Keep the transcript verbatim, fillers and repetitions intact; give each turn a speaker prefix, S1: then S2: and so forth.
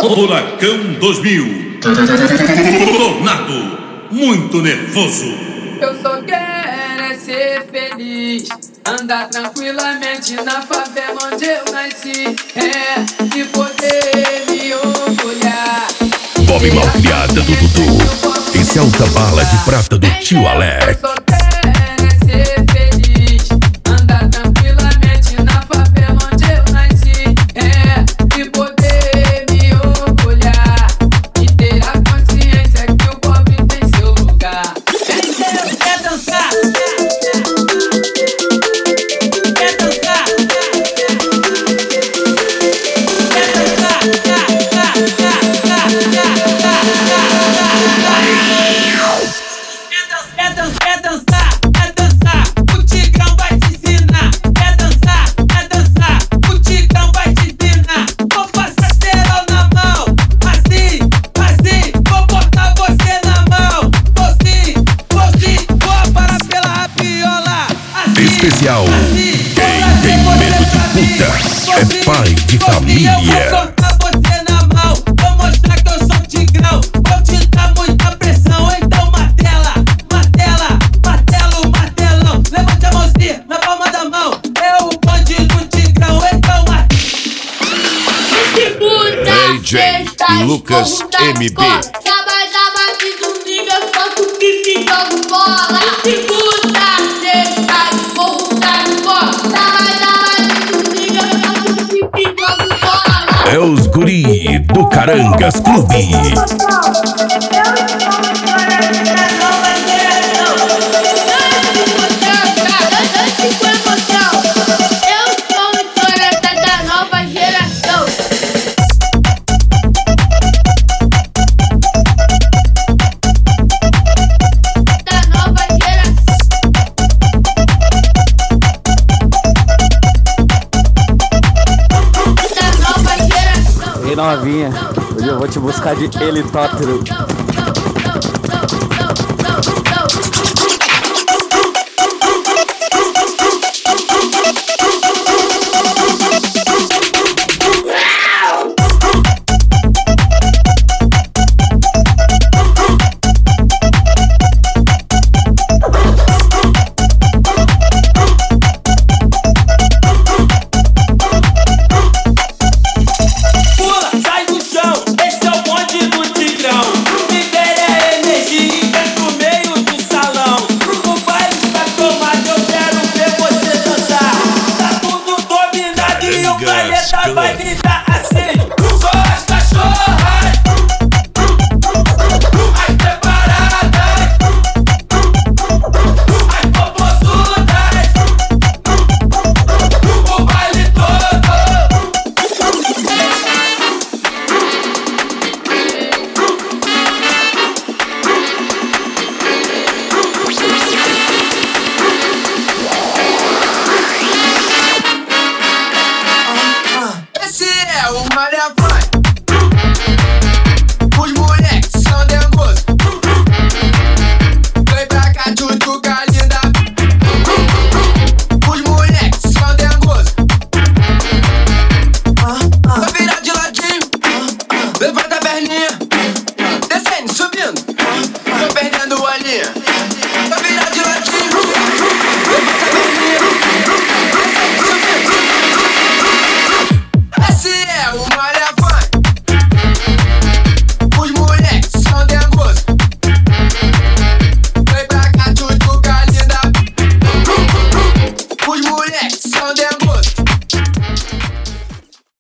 S1: Furacão dois mil. Tornado, muito nervoso.
S2: Eu só quero é ser feliz, andar tranquilamente na favela onde eu nasci, é, e poder me orgulhar.
S3: Bob Malcriada do Dudu. Esse é o bala de prata do tio Alex.
S2: Eu só quero é ser feliz, andar tranquilamente na favela onde eu nasci, é, e poder me orgulhar e ter a consciência que o pobre tem seu lugar. Quer dançar? Quer dançar? Quer dançar? Quer dançar? Quer dançar? O Tigrão vai te ensinar. Quer dançar? Quer dançar? O Tigrão vai te ensinar. Vou passar cerol na mão, assim, assim. Vou botar você na mão, vou sim, vou sim. Vou parar pela rapiola, assim,
S3: Especial.
S2: assim.
S3: Quem tem medo de puta é pai de família.
S2: Eu vou colocar você na mão, vou mostrar que eu sou um tigrão. Vou te dar muita pressão, então martela, martela, martelo, martelão. Levante a mãozinha na palma da mão, é o bonde do tigrão, então martela.
S3: D J Lucas M B.
S4: Sábado, sábado e domingo eu faço pipi e jogo bola. Segunda, sexta e volta de bola. Sábado, sábado e domingo eu faço pipi e jogo bola.
S3: É os guri do Carangas Clube.
S5: Ei, novinha, hoje eu vou te buscar de helicóptero.
S2: Vai gritar assim, com as cachorras, as preparadas, as popozudas, o baile todo. Esse é o Malha Vai.